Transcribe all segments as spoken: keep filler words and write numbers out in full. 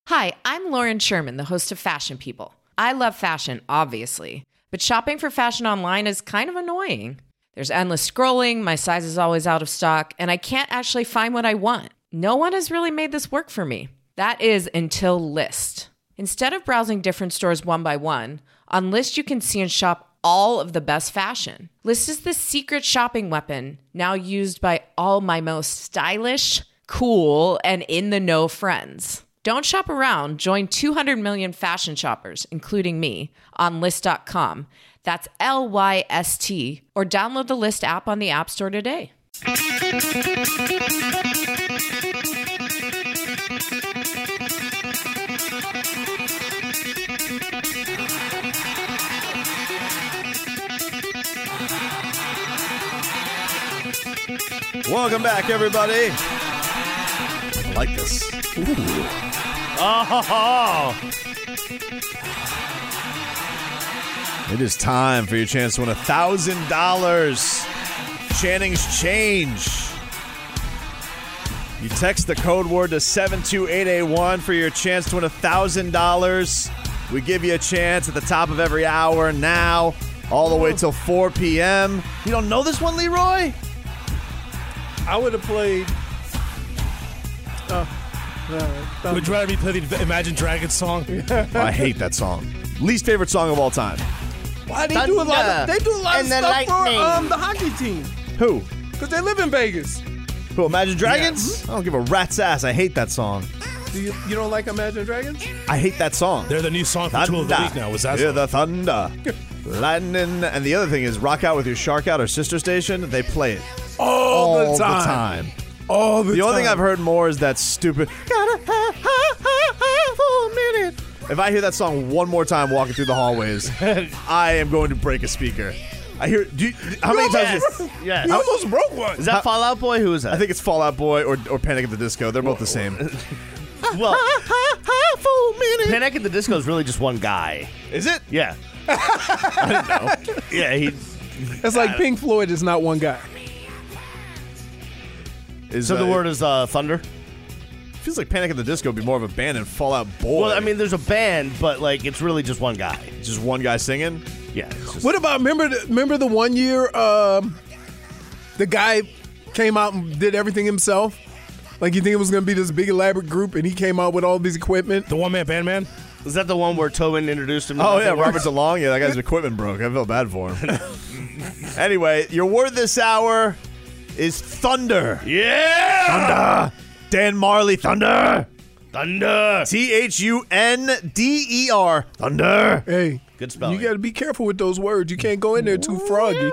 Hi, I'm Lauren Sherman, the host of Fashion People. I love fashion, obviously, but shopping for fashion online is kind of annoying. There's endless scrolling, my size is always out of stock, and I can't actually find what I want. No one has really made this work for me. That is until Lyst. Instead of browsing different stores one by one, on Lyst you can see and shop all of the best fashion. Lyst is the secret shopping weapon, now used by all my most stylish, cool, and in-the-know friends. Don't shop around. Join two hundred million fashion shoppers, including me, on Lyst dot com. That's L Y S T. Or download the Lyst app on the App Store today. Welcome back, everybody. I like this. Ooh. Oh, it is time for your chance to win one thousand dollars. Channing's Change. You text the code word to seven two eight eight one for your chance to win one thousand dollars. We give you a chance at the top of every hour now, all the way till four p.m. You don't know this one, Leroy? I would have played... Uh, Uh, Would you rather me play the Imagine Dragons song? Oh, I hate that song. Least favorite song of all time. Why they do a lot of they do a lot and of the stuff lightning. for um the hockey team Who? because they live in Vegas. Who? Imagine Dragons? I don't give a rat's ass. I hate that song. Do you you don't like Imagine Dragons? I hate that song. They're the new song for Tool of the Week now. Was that Hear song? the thunder. Lightning. And the other thing is Rock Out With Your Shark Out, our sister station. They play it All, all the time. the time. All the, The only time. thing I've heard more is that stupid. Gotta have, have, have, have for a minute. If I hear that song one more time walking through the hallways, I am going to break a speaker. I hear. Do you, how many times? You, Yes. You almost broke one. Is that Fall Out Boy? Who is that? I think it's Fall Out Boy or, or Panic at the Disco. They're both the same. well, For a minute. Panic at the Disco is really just one guy. Is it? Yeah. I didn't know. Yeah, he. It's like Pink Floyd is not one guy. Is, So the uh, word is uh, thunder. feels like Panic at the Disco would be more of a band than Fall Out Boy. Well, I mean, there's a band, but like it's really just one guy. just one guy singing. Yeah. It's just, What about remember the, remember the one year um, the guy came out and did everything himself? Like you think it was going to be this big elaborate group, and he came out with all this equipment. The one man band man? was that the one where Tobin introduced him? To Oh, yeah, Nothing Robert Works? DeLong. Yeah, that guy's equipment broke. I felt bad for him. Anyway, your word this hour is thunder. Yeah. Thunder. Dan Marley, thunder. Thunder. T H U N D E R. Thunder. Hey, Good spelling. you got to be careful with those words. You can't go in there too froggy.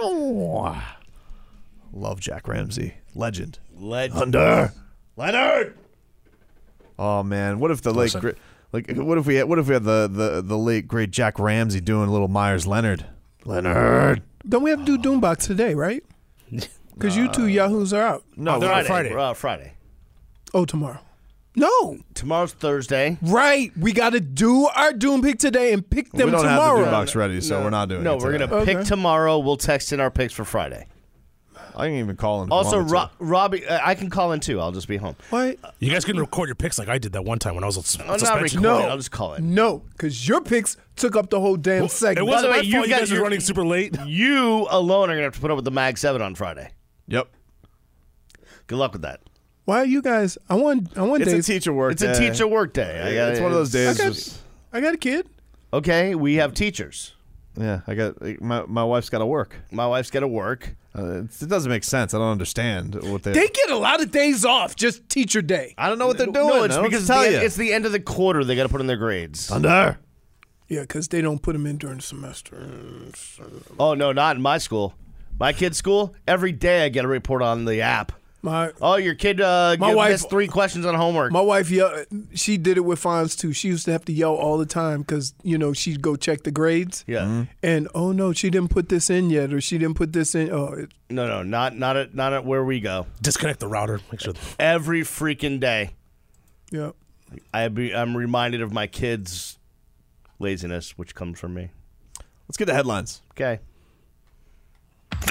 Love Jack Ramsey. Legend. Legend. Thunder. Leonard. Oh, man. What if the late... Listen. Gri- like, what if we had, what if we had the, the, the late, great Jack Ramsey doing little Myers Leonard? Leonard. Don't we have to do Doombox today, right? Because you two Yahoos are out. No, they're we're- on Friday. We're out Friday. Oh, tomorrow. No. Tomorrow's Thursday. Right. We got to do our Doom pick today and pick them we don't tomorrow. have the box ready, so we're not doing No, it we're today. gonna Okay. pick tomorrow. We'll text in our picks for Friday. I can even call him. if I Also, wanted to. Ro- Robbie, uh, I can call in too. I'll just be home. What? You guys can record your picks like I did that one time when I was on sus- I'm not suspension. recording. No. I'll just call in. No, because your picks took up the whole damn It segment. wasn't By my the way, fault. you You guys guys were are- running super late. You alone are gonna have to put up with the Mag Seven on Friday. Yep. Good luck with that. Why are you guys? I want. I want It's days. a teacher work It's day. a teacher work day. I got It's one of those I days. got, just- I got a kid. Okay, we have teachers. yeah, I got my my wife's got to work. My wife's got to work. Uh, it's, it doesn't make sense. I don't understand what they. They get a lot of days off. Just teacher day. I don't know what they're doing. No, it's I don't because tell the, you. it's the end of the quarter. They got to put in their grades. Thunder. Yeah, because they don't put them in during the semester. Oh no, not in my school. My kid's school. Every day I get a report on the app. My Oh, your kid uh, My g- wife- missed three questions on homework. my wife yell. She did it with Fonz too. She used to have to yell all the time because you know she'd go check the grades. yeah. And oh no, she didn't put this in yet, or she didn't put this in. Oh, it, No, no, not not at not at where we go. Disconnect the router. Make sure. Every freaking day, yeah. I be I'm reminded of my kids' laziness, which comes from me. Let's get to headlines. Okay. This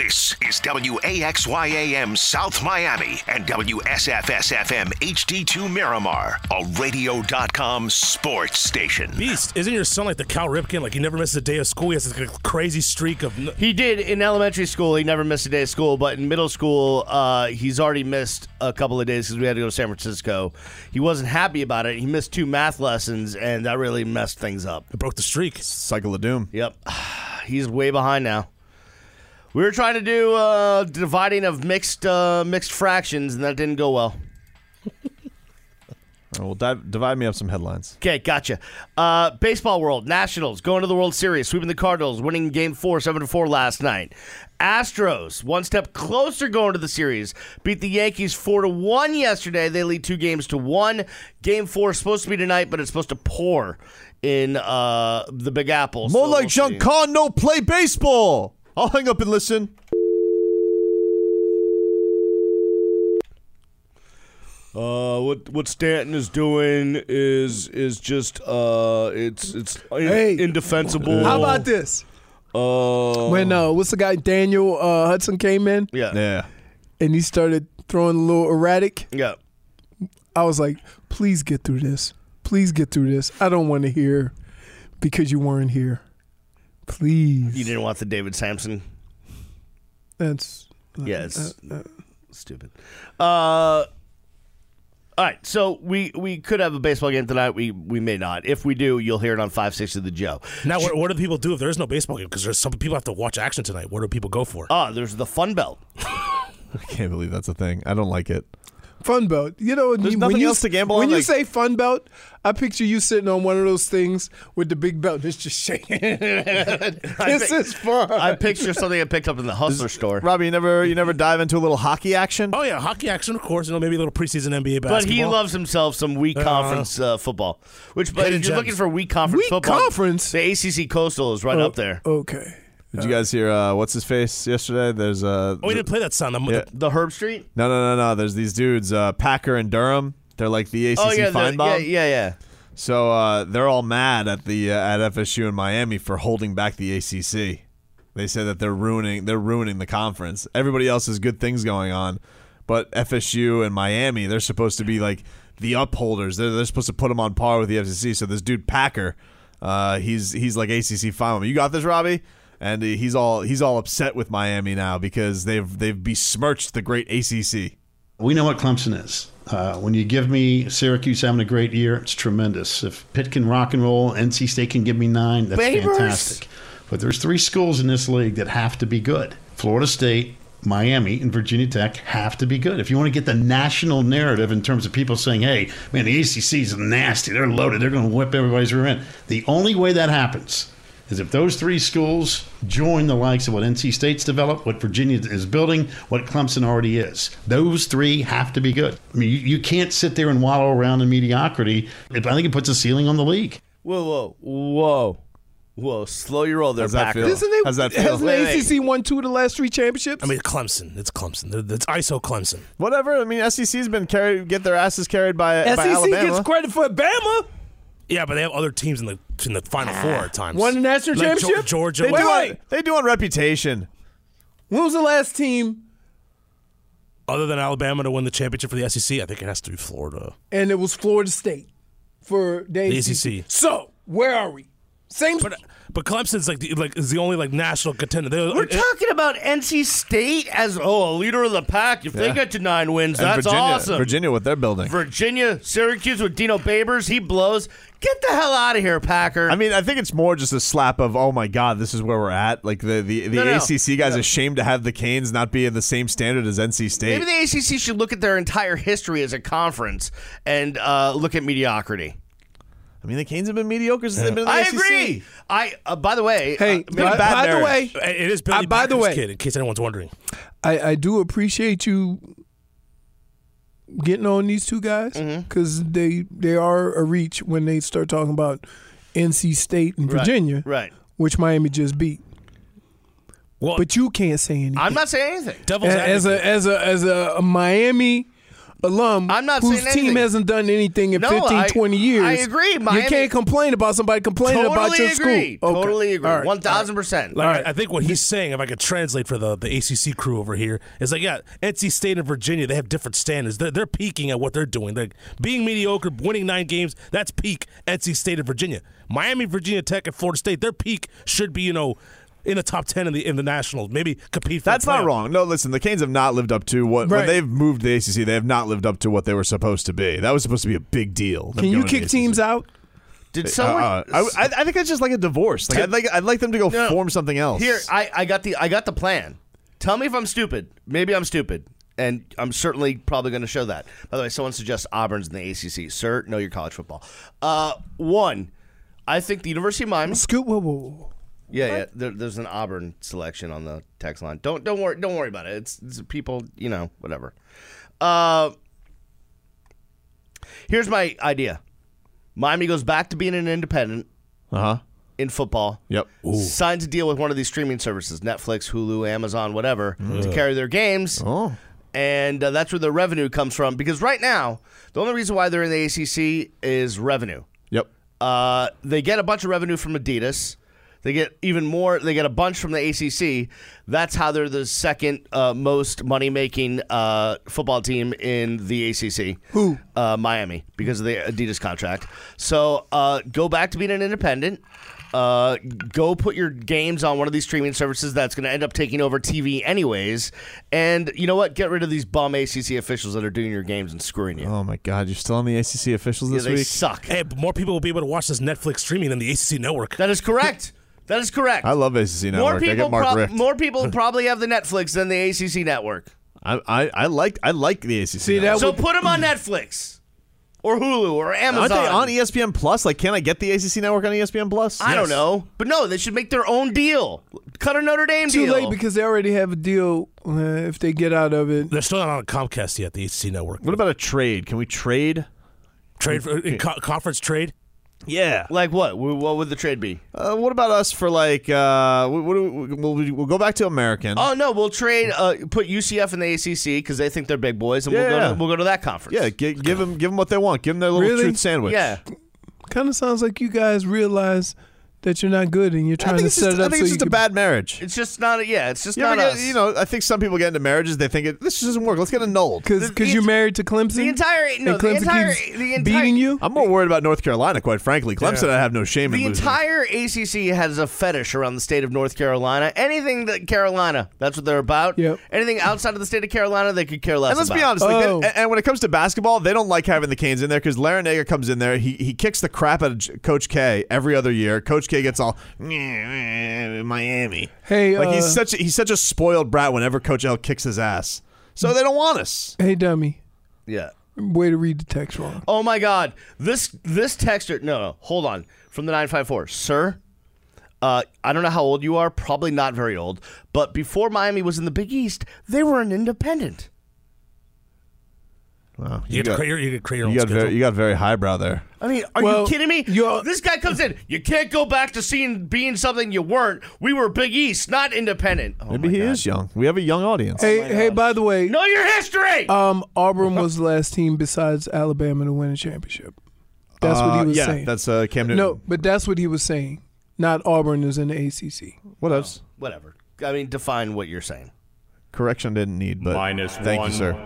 is W A X Y A M South Miami and W S F S F M H D two Miramar, a radio dot com sports station. Beast, isn't your son like the Cal Ripken? Like he never misses a day of school. He has like a crazy streak of. He did in elementary school. He never missed a day of school, but in middle school, uh, he's already missed a couple of days because we had to go to San Francisco. He wasn't happy about it. He missed two math lessons, and that really messed things up. It broke the streak. Cycle of doom. Yep. He's way behind now. We were trying to do uh, dividing of mixed uh, mixed fractions, and that didn't go well. Well, dive, divide me up some headlines. Okay, gotcha. Uh, baseball world, Nationals going to the World Series, sweeping the Cardinals, winning Game Four, seven to four last night. Astros, one step closer going to the series, beat the Yankees four to one yesterday. They lead two games to one. Game Four is supposed to be tonight, but it's supposed to pour in uh, the Big Apple. More so like we'll Giancarlo play baseball. I'll hang up and listen. Uh, what what Stanton is doing is is just uh, it's it's in, Hey. indefensible. How about this? Uh, When uh, what's the guy Daniel uh, Hudson came in yeah, Yeah. and he started throwing a little erratic. yeah. I was like, please get through this. Please get through this. I don't want to hear because you weren't here. Please. You didn't want the David Sampson. That's Yeah, it's stupid. Uh, all right, so we, we could have a baseball game tonight. We we may not. If we do, you'll hear it on five sixty The Joe. Now, what, what do people do if there is no baseball game? Because there's some people have to watch action tonight. What do people go for? Oh, there's the Fun Belt. I can't believe that's a thing. I don't like it. Fun Belt. You know, There's you, nothing when you, else to gamble when on, you like- say Fun Belt, I picture you sitting on one of those things with the big belt. It's just shaking. This pic- is fun. I picture something I picked up in the Hustler store. Robbie, you never you never dive into a little hockey action? Oh yeah, hockey action, of course. You know, maybe a little preseason N B A basketball. But he loves himself some weak Uh, conference uh, football. Which, but Hidden if you're gems. looking for weak conference Weak football, conference? the A C C Coastal is right Oh, up there. Okay. Did you guys hear uh, what's his face yesterday? There's uh, Oh, we didn't play that sound. I'm- Yeah. The Herb Street? no no no no. There's these dudes, uh, Packer and Durham. They're like the A C C Oh yeah, the, Feinbaum. yeah, yeah, yeah. So uh, they're all mad at the uh, at F S U and Miami for holding back the A C C. They say that they're ruining they're ruining the conference. Everybody else has good things going on, but F S U and Miami, they're supposed to be like the upholders. They're, they're supposed to put them on par with the F C C. So this dude Packer, uh, he's he's like A C C Feinbaum. You got this, Robbie? And he's all he's all upset with Miami now because they've they've besmirched the great A C C. We know what Clemson is. Uh, when you give me Syracuse having a great year, it's tremendous. If Pitt can rock and roll, N C State can give me nine, that's Babers. fantastic. But there's three schools in this league that have to be good. Florida State, Miami, and Virginia Tech have to be good. If you want to get the national narrative in terms of people saying, hey, man, the A C C is nasty, they're loaded, they're going to whip everybody's rear end. The only way that happens is if those three schools join the likes of what N C State's developed, what Virginia is building, what Clemson already is. Those three have to be good. I mean, you, you can't sit there and wallow around in mediocrity. I think it puts a ceiling on the league. Whoa, whoa, whoa. Whoa, slow your roll there, How's that Packer. feel? Isn't it, How's that feel? hasn't Wait, the wait. A C C won two of the last three championships? I mean, Clemson. It's Clemson. They're- It's I S O Clemson. Whatever. I mean, S E C's been carried get their asses carried by, by S E C Alabama. gets credit for Bama. Yeah, but they have other teams in the in the Final Four at times. Won the national Like Geor- championship? Georgia. They Wait, do wait. on, they do on reputation. When was the last team? Other than Alabama to win the championship for the S E C, I think it has to be Florida. And it was Florida State for the, The A C C. A C C. So where are we? Same. But but Clemson's like the, like is the only like national contender. They, We're talking about N C State as, oh, a leader of the pack. If they Yeah. get to nine wins, And that's Virginia, awesome. Virginia, what they're building. Virginia, Syracuse with Dino Babers, he blows. Get the hell out of here, Packer. I mean, I think it's more just a slap of, oh my God, this is where we're at. Like the the, the No, no. A C C guys ashamed to have the Canes not be in the same standard as N C State. Maybe the A C C should look at their entire history as a conference and uh, look at mediocrity. I mean, the Canes have been mediocre since they've been in the I A C C. agree. I uh, by the way, Hey, uh, by, bad by the marriage. way, It is Billy Uh, by the Backer's way- kid, in case anyone's wondering. I, I do appreciate you getting on these two guys because they they are a reach when they start talking about N C State and Right, Virginia, right. which Miami just beat. Well, But you can't say anything. I'm not saying anything. Devil's A- as advocate. a as a as a, a Miami alum I'm not whose saying team anything. hasn't done anything in No, fifteen, I- twenty years. I agree. Miami- You can't complain about somebody complaining Totally about your agree. school. Okay. Totally agree. All right. One thousand percent. Like, I, I think what he's saying, if I could translate for the, the A C C crew over here, is like, yeah, N C State and Virginia, they have different standards. They're, they're peaking at what they're doing. They're being mediocre, winning nine games, that's peak N C State and Virginia. Miami, Virginia Tech, and Florida State, their peak should be, you know, in the top ten in the in the Nationals, maybe compete for That's the not playoff. wrong. No, listen, the Canes have not lived up to what Right. when they've moved the A C C. They have not lived up to what they were supposed to be. That was supposed to be a big deal. them Can you going to kick the A C C. teams out? Did Uh, someone? uh, I, I I think it's just like a divorce. Like I'd like I'd like them to go No. form something else. Here, I, I got the I got the plan. Tell me if I'm stupid. Maybe I'm stupid, and I'm certainly probably going to show that. By the way, someone suggests Auburn's in the A C C. Sir, know your college football. Uh, one, I think the University of Miami. Scoot. Whoa, whoa, whoa. Yeah, yeah. There, there's an Auburn selection on the text line. Don't don't worry don't worry about it. It's, it's people, you know, whatever. Uh, here's my idea. Miami goes back to being an independent Uh huh. in football. Yep. Signs a deal with one of these streaming services, Netflix, Hulu, Amazon, whatever, to carry their games. Oh. And uh, that's where their revenue comes from. Because right now, the only reason why they're in the A C C is revenue. Yep. Uh, they get a bunch of revenue from Adidas. They get even more. They get a bunch from the A C C. That's how they're the second uh, most money-making uh, football team in the A C C. Who? Uh, Miami, because of the Adidas contract. So uh, go back to being an independent. Uh, go put your games on one of these streaming services that's going to end up taking over T V anyways. And you know what? Get rid of these bum A C C officials that are doing your games and screwing you. Oh my God! You're still on the A C C officials Yeah, this they week. suck. Hey, but more people will be able to watch this Netflix streaming than the A C C network. That is correct. That is correct. I love A C C More network. I people, get Mark prob- Richt. more people probably have the Netflix than the A C C network. I, I I like I like the A C C. See, network. that So would- put them on Netflix or Hulu or Aren't Amazon. they on E S P N Plus? Like, can I get the A C C network on E S P N Plus? I don't know, but no, they should make their own deal. Cut a Notre Dame Too deal. late because they already have a deal. Uh, if they get out of it, They're still not on Comcast yet, the A C C network. What about a trade? Can we trade? Trade for, in co- conference trade? Yeah. Like what? Wh- What would the trade be? Uh, what about us for like? Uh, what, what do we, we'll, we'll go back to American. Oh no, we'll trade. Uh, put U C F in the A C C because they think they're big boys, and we'll go. Yeah. To, we'll go to that conference. Yeah, gi- give them give them what they want. Give them their little Really? truth sandwich. yeah. kind of sounds like you guys realize that you're not good and you're I trying think to it's set just, it I up think so it's you just a can. bad marriage. It's just not. A, yeah, it's just You not ever us. get, you know, I think some people get into marriages. They think it, this doesn't work. Let's get annulled. Because the- the you're ent- married to Clemson. the entire no, and the Clemson entire keeps the entire beating you. I'm more worried about North Carolina, quite frankly. Clemson, I have no shame in The losing. entire A C C has a fetish around the state of North Carolina. Anything that Carolina, that's what they're about. Yep. Anything outside of the state of Carolina, they could care less And let's about. be honest. Like, Oh. and, and when it comes to basketball, they don't like having the Canes in there because Larinaga comes in there. He he kicks the crap out of J- Coach K every other year. Coach K gets all Miami. Hey, like uh, he's such a, he's such a spoiled brat whenever Coach L kicks his ass. So they don't want us. Hey, dummy. Yeah. Way to read the text wrong. Oh my God. This this texter. No, no. Hold on. From the nine five four, sir. Uh, I don't know how old you are. Probably not very old. But before Miami was in the Big East, they were an independent. Wow, You, get to create your, you get to create your own you got schedule. very, you got very highbrow there. I mean, are Well, you kidding me? you're- This guy comes in. You can't go back to seeing being something you weren't. We were Big East, not independent. Oh Maybe my he God. is young. We have a young audience. Hey, hey. By the way, Know your history. um, Auburn was the last team besides Alabama to win a championship. That's what Uh, he was yeah, saying. that's uh, Cam Newton. No, but that's what he was saying. Not Auburn is in the A C C. What else? Whatever. I mean, define what you're saying. Correction didn't need, but Minus thank one. you, sir.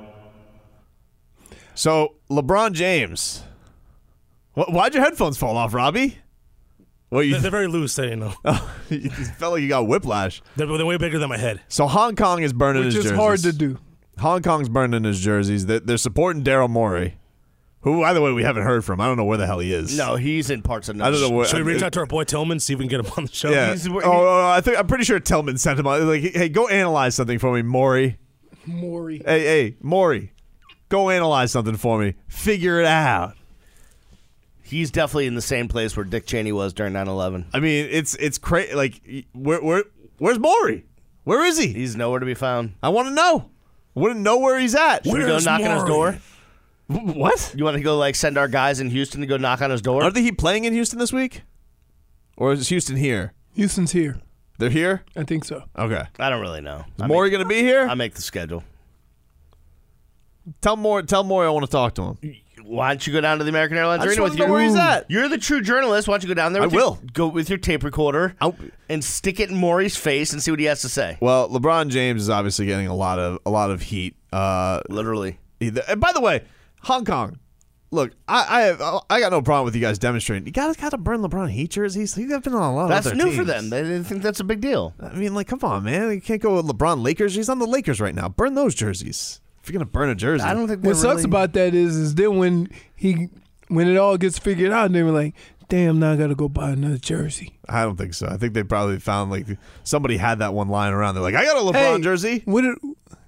So LeBron James, Wh- why'd your headphones fall off, Robbie? Well, you, They're, they're very loose, you know. you felt like you got whiplash. They're, they're way bigger than my head. So Hong Kong is burning Which his is jerseys. hard to do. Hong Kong's burning his jerseys. They're, they're supporting Daryl Morey, who, by the way, we haven't heard from. I don't know where the hell he is. No, he's in parts of. I don't know where. Should we reach out to our boy Tillman, see if we can get him on the show? Yeah. He's- oh, oh, I think I'm pretty sure Tillman sent him. on- Like, hey, go analyze something for me, Morey. Maury. Hey, hey, Morey, go analyze something for me. Figure it out. He's definitely in the same place where Dick Cheney was during nine eleven. I mean, it's it's crazy. Like, where where where's Morey? Where is he? He's nowhere to be found. I want to know. I want to know where he's at. Should we go Where's knock on his Maury? door? What? You want to go like send our guys in Houston to go knock on his door? Are they he playing in Houston this week, or is Houston here? Houston's here. They're here. I think so. Okay. I don't really know. Is I Morey make, going to be here? I make the schedule. Tell more. Tell more. I want to talk to him. Why don't you go down to the American Airlines I just Arena want with to know your? where he's at. You're the true journalist. Why don't you go down there? With I your, will. Go with your tape recorder I'll- and stick it in Maury's face and see what he has to say. Well, LeBron James is obviously getting a lot of a lot of heat. Uh, Literally. either, and by the way, Hong Kong. Look, I I, have, I got no problem with you guys demonstrating. You guys got to burn LeBron Heat jerseys. You guys been on a lot That's of other new for teams. them. They, they think that's a big deal. I mean, like, come on, man. You can't go with LeBron Lakers. He's on the Lakers right now. Burn those jerseys. If you're gonna burn a jersey, I don't think What they're sucks really- about that is, is then when he, when it all gets figured out, they were like, "Damn, now I got to go buy another jersey." I don't think so. I think they probably found like somebody had that one lying around. They're like, I got a LeBron Hey, jersey. What? It,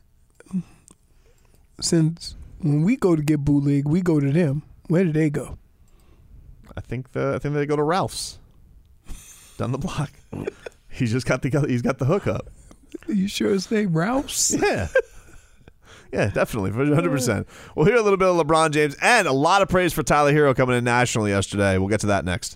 since when we go to get bootleg, we go to them. Where do they go? I think the I think they go to Ralph's down the block. He's just got the he's got the hookup. Are you sure it's named Ralph's? Yeah. Yeah, definitely, one hundred percent. We'll hear a little bit of LeBron James and a lot of praise for Tyler Hero coming in nationally yesterday. We'll get to that next.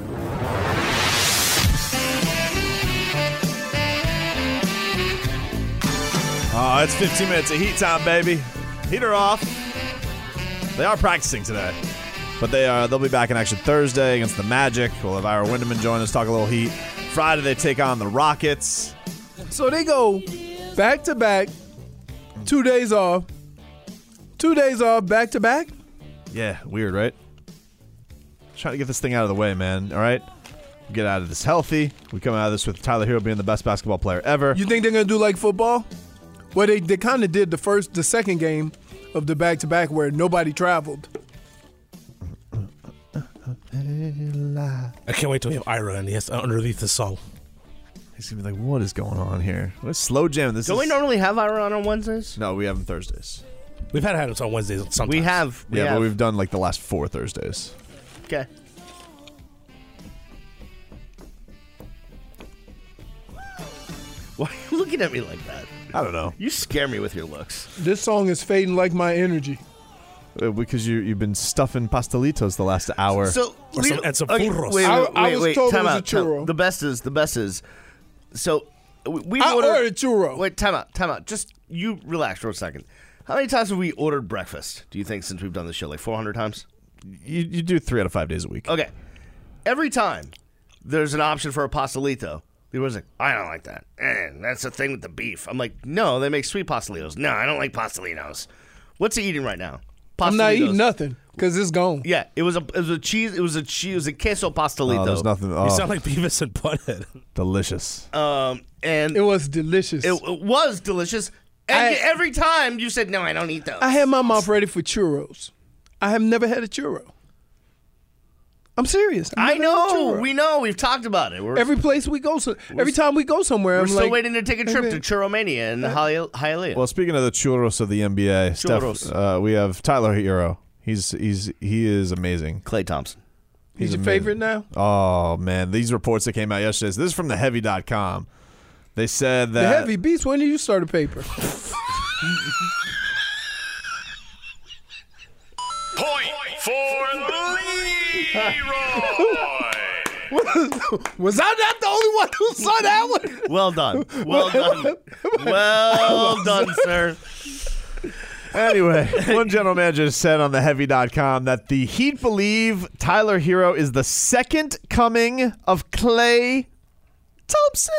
Oh, it's fifteen minutes of heat time, baby. Heater off. They are practicing today, but they are. They'll be back in action Thursday against the Magic. We'll have Ira Winderman join us, talk a little heat. Friday they take on the Rockets. So they go back to back, two days off, two days off, back to back. Yeah, weird, right? Trying to get this thing out of the way, man. All right, we get out of this healthy. We come out of this with Tyler Hero being the best basketball player ever. You think they're gonna do like football? Well, they they kind of did the first, the second game of the back to back where nobody traveled. I can't wait till we have Ira and he has underneath the song. He's gonna be like, "What is going on here? What is slow jam? This Don't is we normally have Ira on on Wednesdays? no, we have them Thursdays. We've had him on Wednesdays sometimes. We have. We yeah, have. but we've done like the last four Thursdays. Okay. Why are you looking at me like that? I don't know You scare me with your looks. This song is fading like my energy. uh, because you you've been stuffing pastelitos the last hour. So Or some- and some okay, churros. Wait, wait, I- wait, I was wait, told it time was a out, time- churro. The best is the best is. So we we I ordered, ordered churro. Wait, time out, time out. Just you relax for a second. How many times have we ordered breakfast? Do you think since we've done the show, like four hundred times? you you do three out of five days a week. Okay. Every time there's an option for a pastelito, the was like, I don't like that. Eh, that's the thing with the beef. I'm like, no, they make sweet pastelitos. No, I don't like pastelitos. What's he eating right now? I'm not Pastelitos. eating nothing because it's gone. Yeah, it was a it was a cheese. It was a cheese. It was a queso pastelito. Oh, there's nothing. You Oh, sound like Beavis and Butthead. delicious. Um, and It was delicious. It, it was delicious. And I- you- every time you said, no, I don't eat those. I had my mouth ready for churros. I have never had a churro. I'm serious. I've I never had a know. churro. We know. We've talked about it. We're, Every place we go, so every time we go somewhere, we're I'm still like, waiting to take a trip okay. to Churromania in Hialeah. Hialeah. Well, speaking of the churros of the N B A, Steph, Churros. uh, we have Tyler Hero. He's he's he is amazing. Klay Thompson. He's, He's your amazing. favorite now. Oh man, these reports that came out yesterday. This is from the heavy dot com. They said The that heavy beats. When did you start a paper? Point for Leroy. Was I not the only one who saw that one? Well done. Well done. Well done, sir. Anyway, one general manager said on the heavy dot com that the Heat believe Tyler Hero is the second coming of Klay Thompson.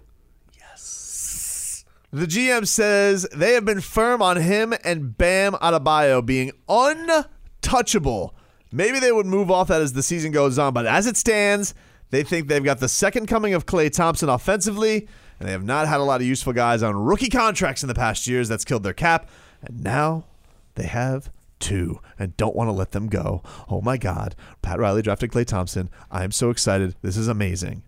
Yes. The G M says they have been firm on him and Bam Adebayo being untouchable. Maybe they would move off that as the season goes on, but as it stands, they think they've got the second coming of Klay Thompson offensively, and they have not had a lot of useful guys on rookie contracts in the past years. That's killed their cap. And now they have two and don't want to let them go. Oh, my God. Pat Riley drafted Klay Thompson. I am so excited. This is amazing.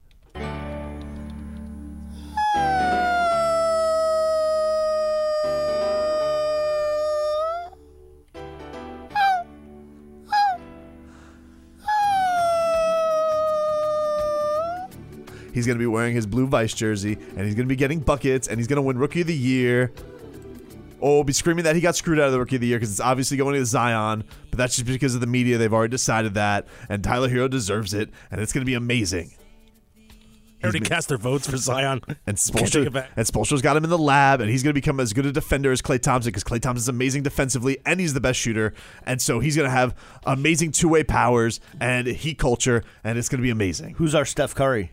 He's going to be wearing his blue Vice jersey, and he's going to be getting buckets, and he's going to win Rookie of the Year. Oh, be screaming that he got screwed out of the Rookie of the Year because it's obviously going to Zion, but that's just because of the media. They've already decided that, and Tyler Hero deserves it, and it's going to be amazing. already cast their votes for Zion. And Can't take it back. Spoelstra, and Spoelstra's got him in the lab, and he's going to become as good a defender as Klay Thompson because Klay Thompson's amazing defensively, and he's the best shooter. And so he's going to have amazing two-way powers and heat culture, and it's going to be amazing. Who's our Steph Curry?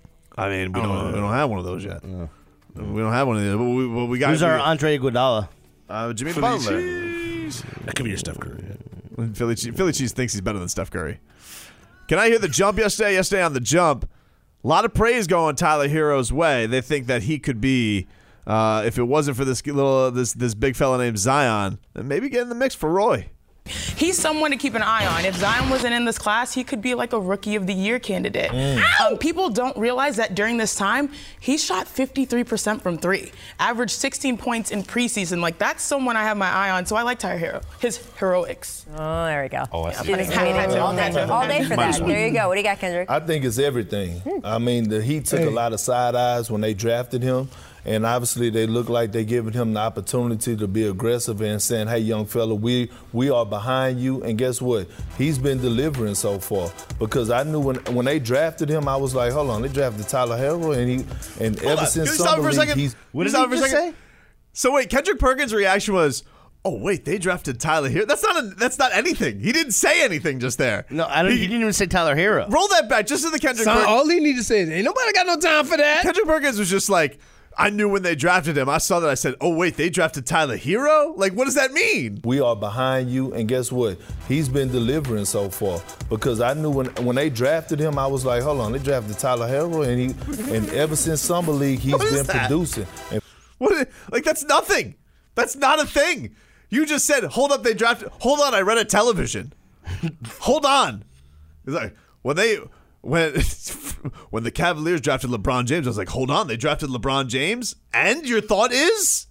I mean, we don't, we don't have one of those yet. No. We don't have one of those. But we, but we got, Who's our Andre Iguodala? Uh, Jimmy Philly Butler. Cheese. That could be your Steph Curry. Philly, Philly Cheese thinks he's better than Steph Curry. Can I hear the jump yesterday? Yesterday on the jump, a lot of praise going Tyler Hero's way. They think that he could be, uh, if it wasn't for this little this this big fella named Zion, then maybe get in the mix for Roy. He's someone to keep an eye on. If Zion wasn't in this class, he could be like a Rookie of the Year candidate. Mm. Um, people don't realize that during this time, he shot fifty-three percent from three, averaged sixteen points in preseason. Like, that's someone I have my eye on. So I like Tyler Hero, his heroics. Oh, there we go. Oh, I see. All day, all day for that. There you go. What do you got, Kendrick? I think it's everything. Hmm. I mean, the Heat took hey. a lot of side eyes when they drafted him. And obviously, they look like they're giving him the opportunity to be aggressive and saying, hey, young fella, we we are behind you. And guess what? He's been delivering so far. Because I knew when when they drafted him, I was like, hold on, they drafted Tyler Hero. And, he, and ever on. since Can Summer League, he's... What did he just say? So, wait, Kendrick Perkins' reaction was, oh, wait, they drafted Tyler Hero? That's not a, that's not anything. He didn't say anything just there. No, I don't. He, he didn't even say Tyler Hero. Roll that back just to the Kendrick Perkins. All he needed to say is, ain't nobody got no time for that. Kendrick Perkins was just like, I knew when they drafted him. I saw that. I said, oh, wait, they drafted Tyler Hero? Like, what does that mean? We are behind you. And guess what? He's been delivering so far. Because I knew when when they drafted him, I was like, hold on, they drafted Tyler Hero. And he and ever since Summer League, he's been that? producing. And what? Like, that's nothing. That's not a thing. You just said, hold up, they drafted. Hold on, I read a television. Hold on. It's like, when they... When when the Cavaliers drafted LeBron James, I was like, hold on, they drafted LeBron James? And your thought is?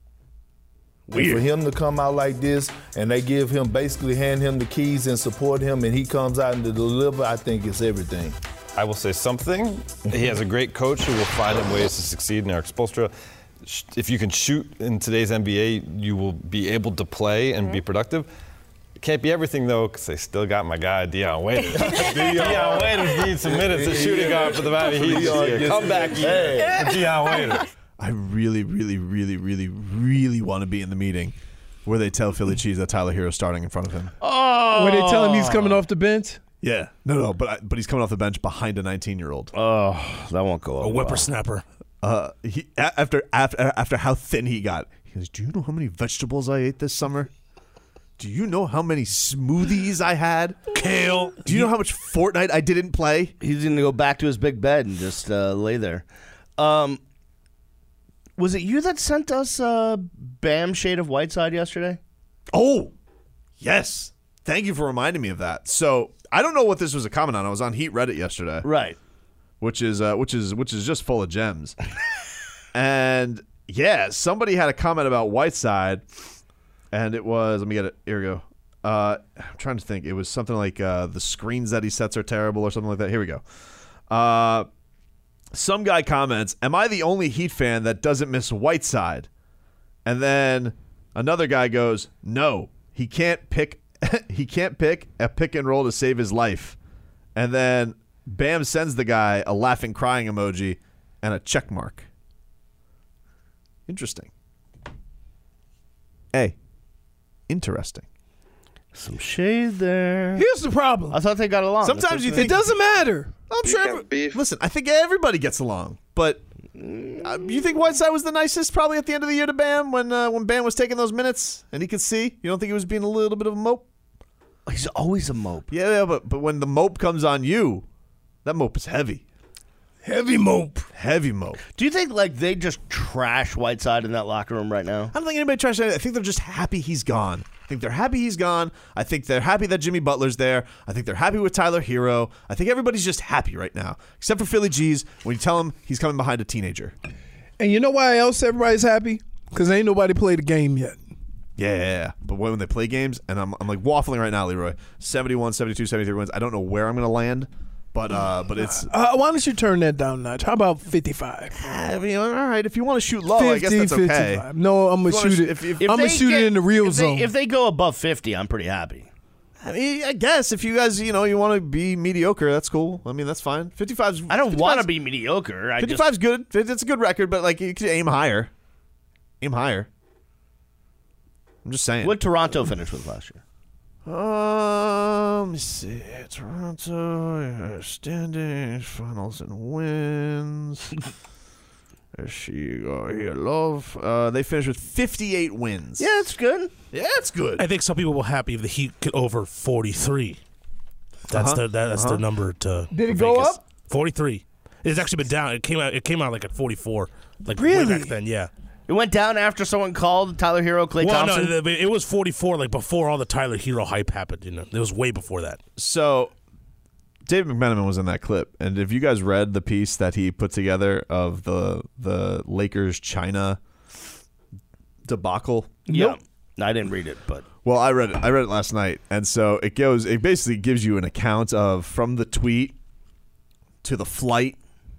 Weird. For him to come out like this and they give him, basically hand him the keys and support him and he comes out and to deliver, I think it's everything. I will say something. He has a great coach who will find him ways to succeed in Eric Spoelstra. If you can shoot in today's N B A, you will be able to play and mm-hmm. be productive. Can't be everything, though, because they still got my guy, Dion Waiters. Dion Waiters needs some minutes of shooting guard for the Miami Heat this year. Come back here for Dion Waiters. I really, really, really, really, really want to be in the meeting where they tell Philly Cheese that Tyler Hero's starting in front of him. Oh! Where they tell him he's coming off the bench? Yeah. No, no, but but he's coming off the bench behind a nineteen-year-old. Oh, that won't go over. A whippersnapper. Uh, he after after after how thin he got, he goes, do you know how many vegetables I ate this summer? Do you know how many smoothies I had? Kale. Do you know how much Fortnite I didn't play? He's going to go back to his big bed and just uh, lay there. Um, was it you that sent us uh, Bam Shade of Whiteside yesterday? Oh, yes. Thank you for reminding me of that. So I don't know what this was a comment on. I was on Heat Reddit yesterday, right? Which is uh, which is which is just full of gems. And yeah, somebody had a comment about Whiteside. And it was, let me get it, here we go. Uh, I'm trying to think. It was something like uh, the screens that he sets are terrible or something like that. Here we go. Uh, some guy comments, am I the only Heat fan that doesn't miss Whiteside? And then another guy goes, no, he can't pick he can't pick a pick and roll to save his life. And then Bam sends the guy a laughing, crying emoji and a check mark. Interesting. Hey. Interesting. Some shade there. Here's the problem. I thought they got along. Sometimes you think it doesn't matter. I'm sure. Every, listen, I think everybody gets along, but uh, you think Whiteside was the nicest probably at the end of the year to Bam when uh, when Bam was taking those minutes and he could see? You don't think he was being a little bit of a mope? He's always a mope. Yeah, yeah, but but when the mope comes on you, that mope is heavy. Heavy mope. Heavy mope. Do you think like they just trash Whiteside in that locker room right now? I don't think anybody trashed anything. I think they're just happy he's gone. I think they're happy he's gone. I think they're happy that Jimmy Butler's there. I think they're happy with Tyler Hero. I think everybody's just happy right now, except for Philly G's when you tell him he's coming behind a teenager. And you know why else everybody's happy? Because ain't nobody played a game yet. Yeah, yeah, yeah. But when they play games, and I'm, I'm like waffling right now, Leroy, seventy-one, seventy-two, seventy-three wins. I don't know where I'm going to land. But uh, but it's uh, why don't you turn that down a notch? How about fifty-five? I mean, all right. If you want to shoot low, fifty, I guess that's okay. fifty-five. No, I'm gonna shoot it. If, if, I'm gonna shoot get, it in the real if zone. They, if they go above fifty, I'm pretty happy. I mean, I guess if you guys, you know, you want to be mediocre, that's cool. I mean, that's fine. fifty-five's I don't want to be mediocre. I fifty-five's just, good. It's a good record, but like you could aim higher. Aim higher. I'm just saying. What Toronto finished with last year? Uh, let me see. Toronto yeah, standings, finals, and wins. There she go here, love. Uh, they finished with fifty-eight wins. Yeah, it's good. Yeah, it's good. I think some people will be happy if the Heat get over forty-three. That's Uh-huh. the that, that's Uh-huh. the number to. Did it for go Vegas. up? forty-three. It's actually been down. It came out. It came out like at forty-four. Like Really? way back then. Yeah. It went down after someone called Tyler Hero, Klay Well, Thompson. no, it was forty-four. Like before all the Tyler Hero hype happened. You know, it was way before that. So, David McMenamin was in that clip, and if you guys read the piece that he put together of the the Lakers China debacle, yeah, nope. I didn't read it, but well, I read it. I read it last night, and so it goes. It basically gives you an account of from the tweet to the flight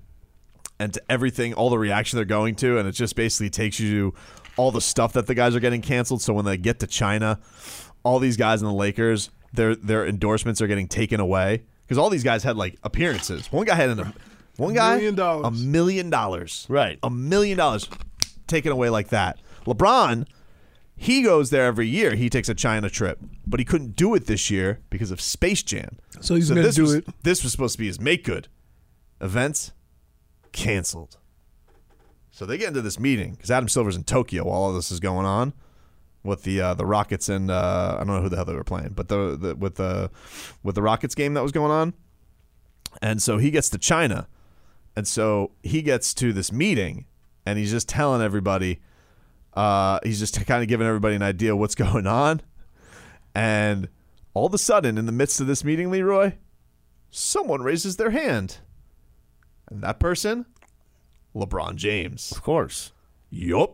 and to everything, all the reaction they're going to, and it just basically takes you to all the stuff that the guys are getting canceled. So when they get to China, all these guys in the Lakers, their their endorsements are getting taken away because all these guys had like appearances. One guy had an one guy Million dollars. a million dollars, right? A million dollars taken away like that. LeBron, he goes there every year. He takes a China trip, but he couldn't do it this year because of Space Jam. So he's going to this do was, it. This was supposed to be his make good. Events canceled. So they get into this meeting because Adam Silver's in Tokyo while all this is going on with the uh, the Rockets and uh, I don't know who the hell they were playing, but the, the with the with the Rockets game that was going on. And so he gets to China, and so he gets to this meeting, and he's just telling everybody. Uh, he's just kind of giving everybody an idea of what's going on. And all of a sudden, in the midst of this meeting, Leroy, someone raises their hand. And that person, LeBron James. Of course. Yup.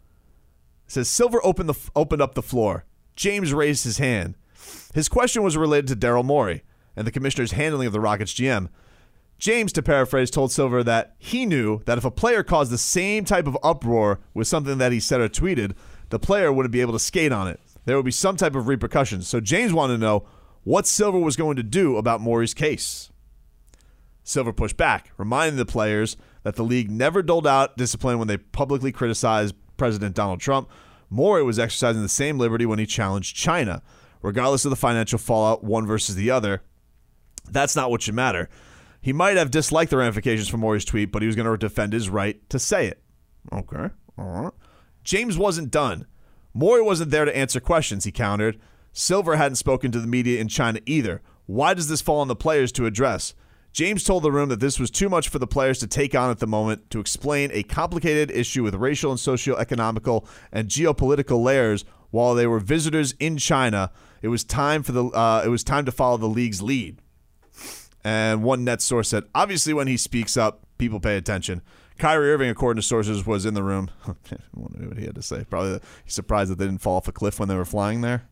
It says Silver opened, the, opened up the floor. James raised his hand. His question was related to Daryl Morey and the commissioner's handling of the Rockets G M. James, to paraphrase, told Silver that he knew that if a player caused the same type of uproar with something that he said or tweeted, the player wouldn't be able to skate on it. There would be some type of repercussions. So James wanted to know what Silver was going to do about Morey's case. Silver pushed back, reminding the players that the league never doled out discipline when they publicly criticized President Donald Trump. Morey was exercising the same liberty when he challenged China. Regardless of the financial fallout, one versus the other, that's not what should matter. He might have disliked the ramifications from Morey's tweet, but he was going to defend his right to say it. Okay. All right. James wasn't done. Morey wasn't there to answer questions, he countered. Silver hadn't spoken to the media in China either. Why does this fall on the players to address? James told the room that this was too much for the players to take on at the moment to explain a complicated issue with racial and socioeconomical and geopolitical layers while they were visitors in China. It was time for the uh, it was time to follow the league's lead. And one net source said, obviously when he speaks up, people pay attention. Kyrie Irving, according to sources, was in the room. I wonder what he had to say. Probably he's surprised that they didn't fall off a cliff when they were flying there.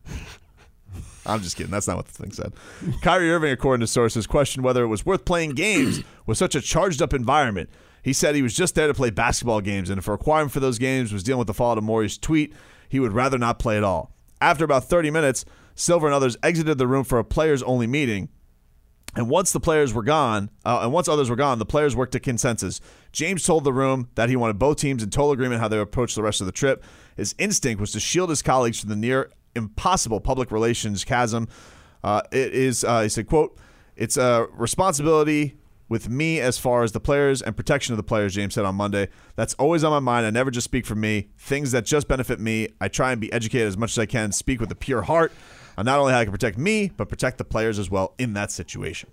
I'm just kidding. That's not what the thing said. Kyrie Irving, according to sources, questioned whether it was worth playing games with such a charged-up environment. He said he was just there to play basketball games, and if a requirement for those games was dealing with the fallout of Morey's tweet, he would rather not play at all. After about thirty minutes, Silver and others exited the room for a players-only meeting. And once the players were gone, uh, and once others were gone, the players worked to consensus. James told the room that he wanted both teams in total agreement how they would approach the rest of the trip. His instinct was to shield his colleagues from the near impossible public relations chasm. Uh, it is, uh, he said, quote, it's a responsibility with me as far as the players and protection of the players, James said on Monday. That's always on my mind. I never just speak for me. Things that just benefit me. I try and be educated as much as I can, speak with a pure heart on not only how I can protect me, but protect the players as well in that situation.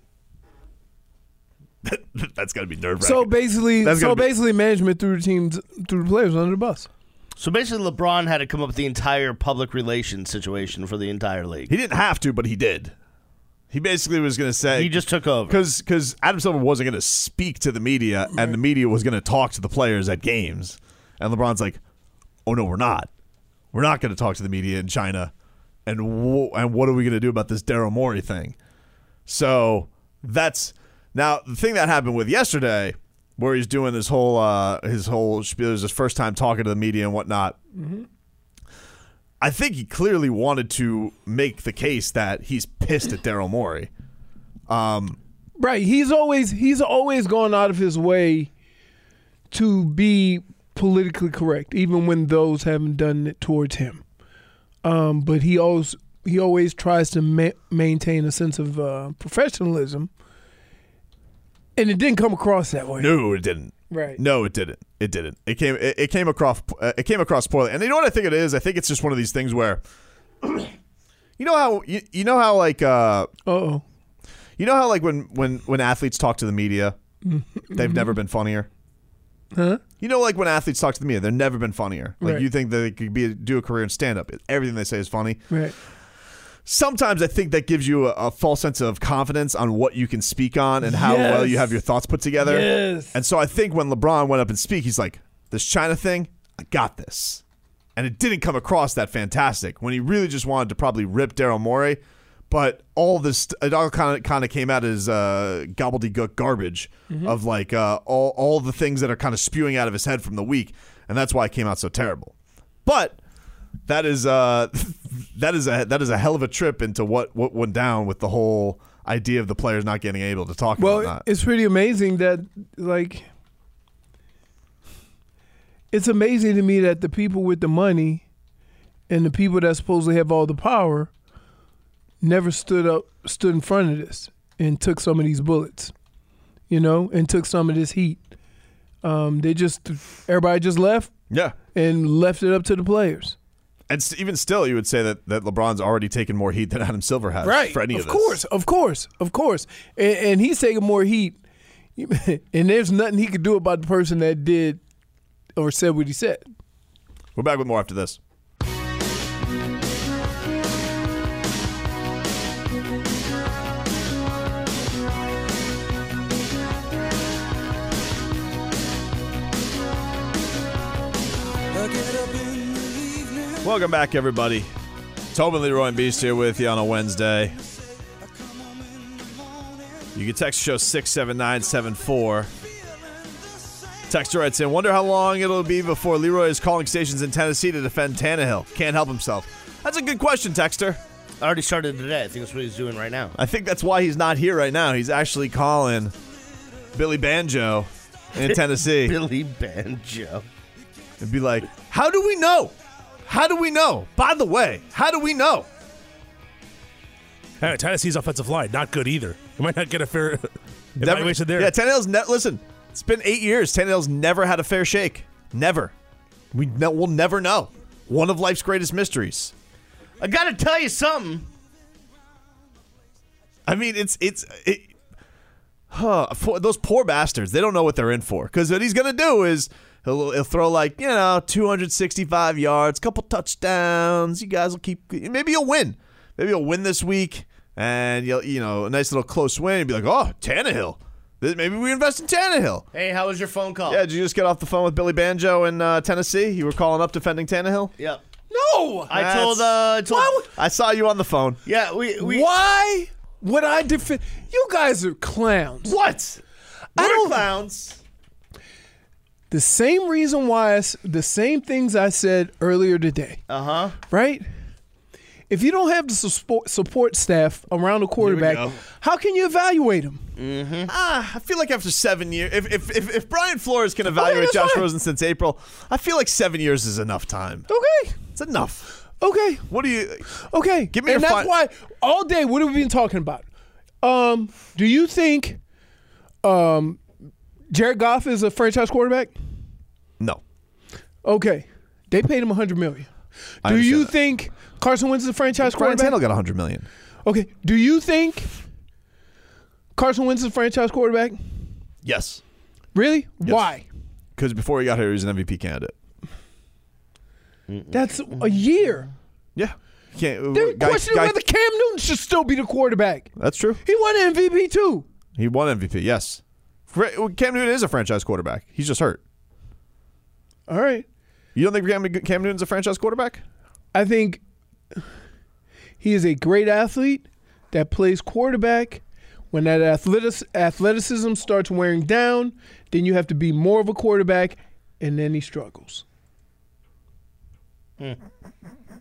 That's got to be nerve-wracking. So basically, That's so gotta be- basically, management threw the teams, threw the players under the bus. So basically, LeBron had to come up with the entire public relations situation for the entire league. He didn't have to, but he did. He basically was going to say... He just took over. Because Adam Silver wasn't going to speak to the media, and the media was going to talk to the players at games. And LeBron's like, oh, no, we're not. We're not going to talk to the media in China. And, w- and what are we going to do about this Daryl Morey thing? So that's... Now, the thing that happened with yesterday, where he's doing his whole uh, his whole spiel, it was his first time talking to the media and whatnot. Mm-hmm. I think he clearly wanted to make the case that he's pissed at Daryl Morey. Um, right. He's always he's always gone out of his way to be politically correct, even when those haven't done it towards him. Um, but he always he always tries to ma- maintain a sense of uh, professionalism, and it didn't come across that way. No, it didn't. Right. No, it didn't. It didn't. It came. It, it came across. Uh, it came across poorly. And you know what I think it is? I think it's just one of these things where, you know how you, you know how like uh oh, you know how like when when when athletes talk to the media, they've never been funnier. Huh? You know, like when athletes talk to the media, they've never been funnier. Like Right. you think that they could be do a career in stand up. Everything they say is funny. Right. Sometimes I think that gives you a, a false sense of confidence on what you can speak on and how Yes. well you have your thoughts put together. Yes. And so I think when LeBron went up and speak, he's like, this China thing, I got this. And it didn't come across that fantastic when he really just wanted to probably rip Daryl Morey. But all this, it all kind of kind of came out as uh, gobbledygook garbage Mhm. of like uh, all, all the things that are kind of spewing out of his head from the week. And that's why it came out so terrible. But that is uh, that is a that is a hell of a trip into what, what went down with the whole idea of the players not getting able to talk Well, about that. it's pretty amazing that, like, it's amazing to me that the people with the money and the people that supposedly have all the power never stood up, stood in front of this and took some of these bullets, you know, and took some of this heat. Um, they just, everybody just left. Yeah. And left it up to the players. And st- even still, you would say that, that LeBron's already taken more heat than Adam Silver has Right. for any of, of this. course, of course, of course. And, and he's taking more heat. And there's nothing he could do about the person that did or said what he said. We're back with more after this. Welcome back, everybody. Tobin, Leroy, and Beast here with you on a Wednesday. You can text show six seven nine seven four. Texter writes in, wonder how long it'll be before Leroy is calling stations in Tennessee to defend Tannehill. Can't help himself. That's a good question, Texter. I already started today. I think that's what he's doing right now. I think that's why he's not here right now. He's actually calling Billy Banjo in Tennessee. Billy Banjo. And be like, how do we know? How do we know? By the way, how do we know? Hey, Tennessee's offensive line, not good either. You might not get a fair Never, evaluation there. Yeah, Tannehill's ne- listen. It's been eight years. Tannehill's never had a fair shake. Never. We ne- we'll never know. One of life's greatest mysteries. I gotta tell you something. I mean, it's it's it, huh, for those poor bastards. They don't know what they're in for. Because what he's gonna do is he'll, he'll throw like you know two hundred sixty-five yards, couple touchdowns. You guys will keep. Maybe you'll win. Maybe you'll win this week, and you'll you know a nice little close win. And be like, oh, Tannehill. Maybe we invest in Tannehill. Hey, how was your phone call? Yeah, did you just get off the phone with Billy Banjo in uh, Tennessee? You were calling up defending Tannehill? Yep. No, I That's- told. Uh, I told. Why I saw you on the phone. Yeah, we. we Why would I defend? You guys are clowns. What? I We're don't- clowns. The same reason why I, s- the same things I said earlier today. Uh huh. Right? If you don't have the support, support staff around the quarterback, go. how can you evaluate him? Mm-hmm. Ah, I feel like after seven years, if if if, if Brian Flores can evaluate that's Josh fine. Rosen since April, I feel like seven years is enough time. Okay. It's enough. Okay. What do you? Okay. Give me and your that's fi- why all day, what have we been talking about? Um, do you think um, Jared Goff is a franchise quarterback? No. Okay. They paid him one hundred million dollars. I Do you understand that. think Carson Wentz is a franchise Brian quarterback? Tannehill got a hundred million. Okay. Do you think Carson Wentz is a franchise quarterback? Yes. Really? Yes. Why? Because before he got here, he was an M V P candidate. That's a year. Yeah. Can't, They're guy- questioning guy- whether Cam Newton should still be the quarterback. That's true. He won an M V P too. He won M V P. Yes. Fra- Cam Newton is a franchise quarterback. He's just hurt. All right. You don't think Cam, Cam Newton's a franchise quarterback? I think he is a great athlete that plays quarterback. When that athletic, athleticism starts wearing down, then you have to be more of a quarterback, and then he struggles. Hmm.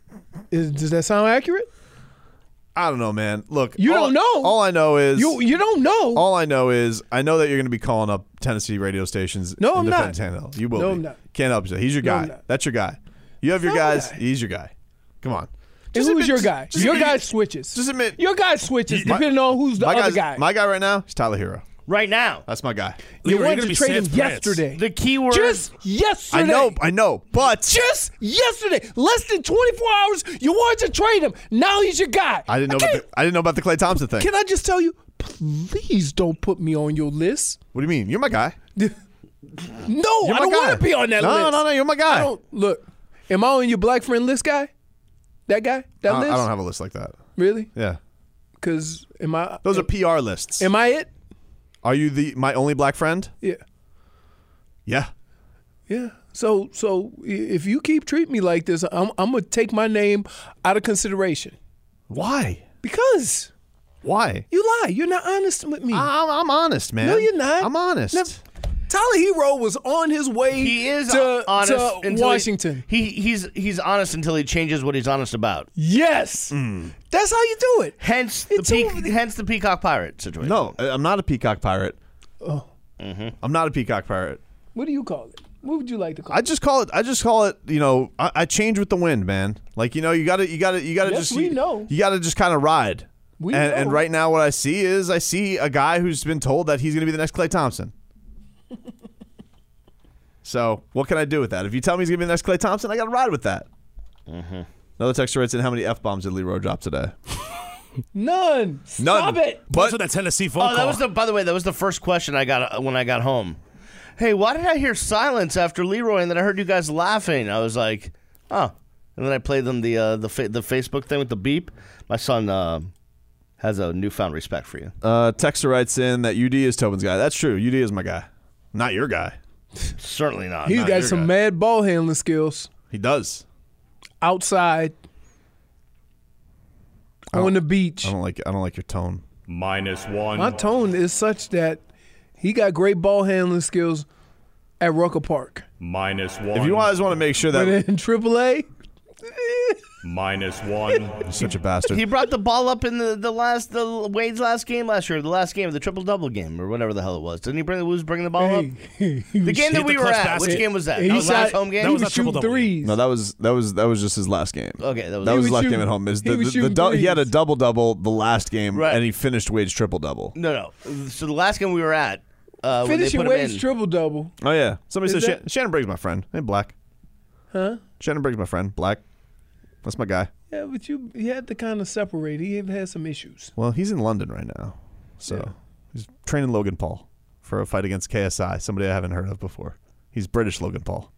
Is, does that sound accurate? I don't know, man. Look, You all, don't know. All I know is You you don't know. All I know is I know that you're going to be calling up Tennessee radio stations. No, in I'm not. defense of Tannehill. You will. No, be. I'm not. Can't help you. He's your No, guy. I'm not. That's your guy. You have your not guys. my guy. He's your guy. Come on. And Just who's admit- your guy? just Your admit- guy switches. Just admit. Your guy switches My- depending on who's the my other guy's- guy. My guy right now is Tyler Hero. Right now. That's my guy. you Leroy, you're wanted gonna to be trade him San France. yesterday. The key word. Just yesterday. I know. I know. But Just yesterday. Less than twenty-four hours. You wanted to trade him. Now he's your guy. I didn't know. About can't- the, I didn't know about the Klay Thompson thing. Can I just tell you? Please don't put me on your list. What do you mean? You're my guy. No, You're I my don't guy. want to be on that no, list. No, no, no. You're my guy. I don't look. Am I on your black friend list, guy? That guy? That I, list? I don't have a list like that. Really? Yeah. Because am I? Those are P R lists. Am I it? Are you the my only black friend? Yeah. Yeah. Yeah. So so i- if you keep treating me like this, I'm I'm gonna take my name out of consideration. Why? Because Why? you lie. You're not honest with me. I'm, I'm honest, man. No, you're not. I'm honest. Now, Tyler Hero was on his way He is to, honest to until Washington. He, he he's he's honest until he changes what he's honest about. Yes. That's how you do it. Hence the It's peak, over the- hence the peacock pirate situation. No, I- I'm not a peacock pirate. Oh. I'm not a peacock pirate. What do you call it? What would you like to call I it? just call it. I just call it. You know, I, I change with the wind, man. Like you know, you gotta, you gotta, you gotta Yes, just. we you, know. You gotta just kind of ride. We and, know. and right now, what I see is I see a guy who's been told that he's going to be the next Klay Thompson. So what can I do with that? If you tell me he's going to be the next Klay Thompson, I got to ride with that. Mm-hmm. Another texter writes in, how many F bombs did Leroy drop today? None. Stop None. it. But But that Tennessee phone Oh, call. that was the. By the way, that was the first question I got uh, when I got home. Hey, why did I hear silence after Leroy, and then I heard you guys laughing? I was like, oh. And then I played them the uh, the fa- the Facebook thing with the beep. My son uh, has a newfound respect for you. uh, texter writes in that U D is Tobin's guy. That's true. U D is my guy, not your guy. Certainly not. He's not got your some guy. mad ball handling skills He does. outside I don't- on the beach. I don't like. I don't like your tone. Minus one. My tone is such that he got great ball handling skills at Rucker Park. Minus one. If you guys want to make sure But that in triple A, Minus one. you're such a bastard. He brought the ball up in the, the last the Wade's last game last year, the last game, the triple double game or whatever the hell it was. Didn't he bring? Who was bringing the ball up? hey, The game that hit we the were clutch at. basket. Which game was that? he That was last shot- home game. He was was not triple shooting double. threes. No, that was that was that was just his last game. Okay, that was. That He was was his last shooting- game at home. Is he the, was the, the shooting dou- he had a threes. double double the last game, Right. and he finished Wade's triple double. no, no. So the last game we were at, uh, when they Finishing put him Wade's in, triple double. Oh yeah, somebody Is said that- Shan- Shannon Briggs, my friend. Hey, black. Huh? Shannon Briggs, my friend. Black. That's my guy. Yeah, but you he had to kind of separate. He had some issues. Well, he's in London right now, so Yeah. he's training Logan Paul for a fight against K S I. Somebody I haven't heard of before. He's British Logan Paul.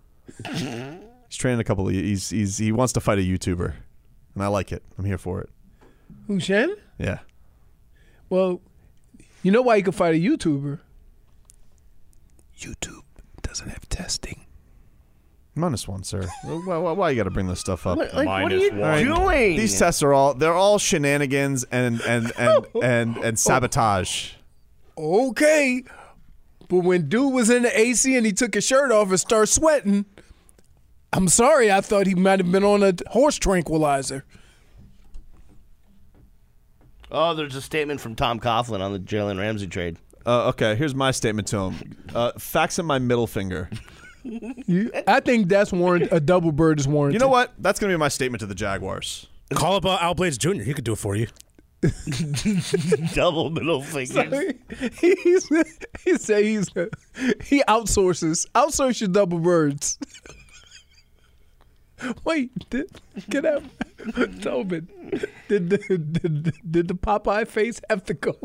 He's training a couple of. He's he's he wants to fight a YouTuber, and I like it. I'm here for it. Who, Shannon? Yeah. Well, you know why you could fight a YouTuber? YouTube doesn't have testing. Minus one, sir. why, why, why you got to bring this stuff up? What, like, what are Minus you one. doing? These tests are all they're all shenanigans and and and and, and sabotage. Okay. But when dude was in the A C and he took his shirt off and started sweating, I'm sorry, I thought he might have been on a horse tranquilizer. Oh, there's a statement from Tom Coughlin on the Jalen Ramsey trade. Uh, okay, here's my statement to him. Uh, faxing my middle finger. You, I think that's warrant a double bird is warranted. You know what? That's gonna be my statement to the Jaguars. Call up uh, Al Blades Junior He could do it for you. Double middle fingers. He's, he say he's he outsources outsource your double birds. Wait, did, get out, Tobin. Did the did, did the Popeye face have to go?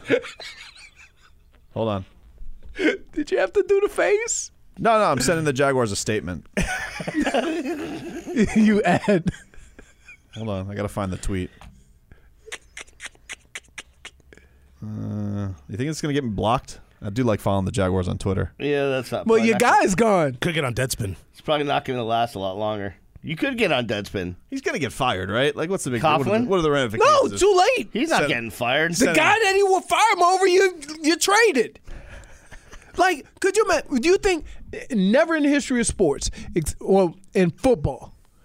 Hold on. Did you have to do the face? No, no, I'm sending the Jaguars a statement. You add. Hold on, I gotta find the tweet. Uh, you think it's gonna get me blocked? I do like following the Jaguars on Twitter. Yeah, that's not. Well, probably your not- guy's gone. Could get on Deadspin. It's probably not going to last a lot longer. You could get on Deadspin. He's gonna get fired, right? Like, what's the big? What are the, Coughlin? what are the ramifications? No, too late. He's not Send- getting fired. The Send- guy that he will fire him over, you you traded. Like, could you imagine? Do you think never in the history of sports, ex- well, in football,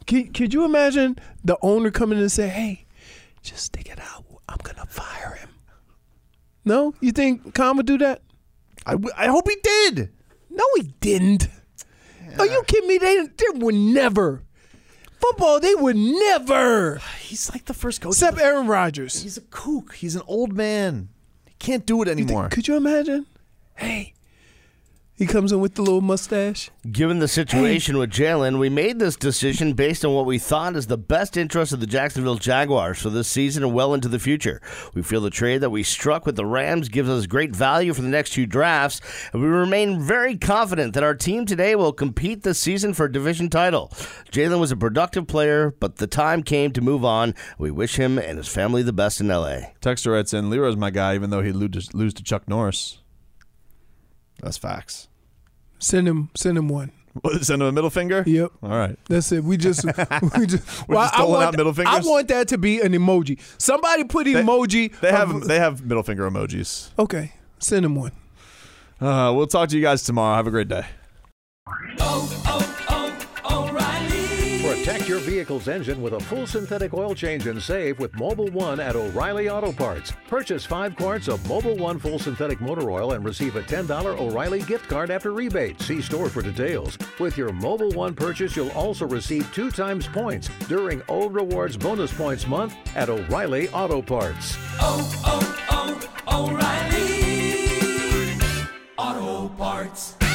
Could, could you imagine the owner coming in and say, hey, just stick it out. I'm going to fire him. No? You think Khan would do that? I, w- I hope he did. No, he didn't. Yeah. Are you kidding me? They, they would never. Football, they would never. He's like the first coach. Except Aaron Rodgers. He's a kook. He's an old man. He can't do it anymore. You think, could you imagine? Hey. He comes in with the little mustache. Given the situation hey. with Jalen, we made this decision based on what we thought is the best interest of the Jacksonville Jaguars for this season and well into the future. We feel the trade that we struck with the Rams gives us great value for the next two drafts, and we remain very confident that our team today will compete this season for a division title. Jalen was a productive player, but the time came to move on. We wish him and his family the best in L A. Texter writes in, Leroy's my guy, even though he'd lose, lose to Chuck Norris. That's facts. Send him, send him one. What, send him a middle finger? Yep. All right. That's it. We just, we just, We're well, just doling want, out middle fingers. I want that to be an emoji. Somebody put they, emoji. They have, of, they have middle finger emojis. Okay, send him one. Uh, we'll talk to you guys tomorrow. Have a great day. Oh, oh, oh, O'Reilly. Protect your vehicle's engine with a full synthetic oil change and save with Mobil one at O'Reilly Auto Parts. Purchase five quarts of Mobil one full synthetic motor oil and receive a ten dollars O'Reilly gift card after rebate. See store for details. With your Mobil one purchase, you'll also receive two times points during O Rewards Bonus Points Month at O'Reilly Auto Parts. Oh, oh, oh, O'Reilly Auto Parts.